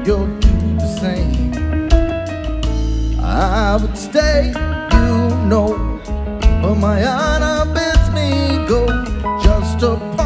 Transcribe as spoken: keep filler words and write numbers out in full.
you'll do the same. I would stay, you know, but my honor bids me go. Just a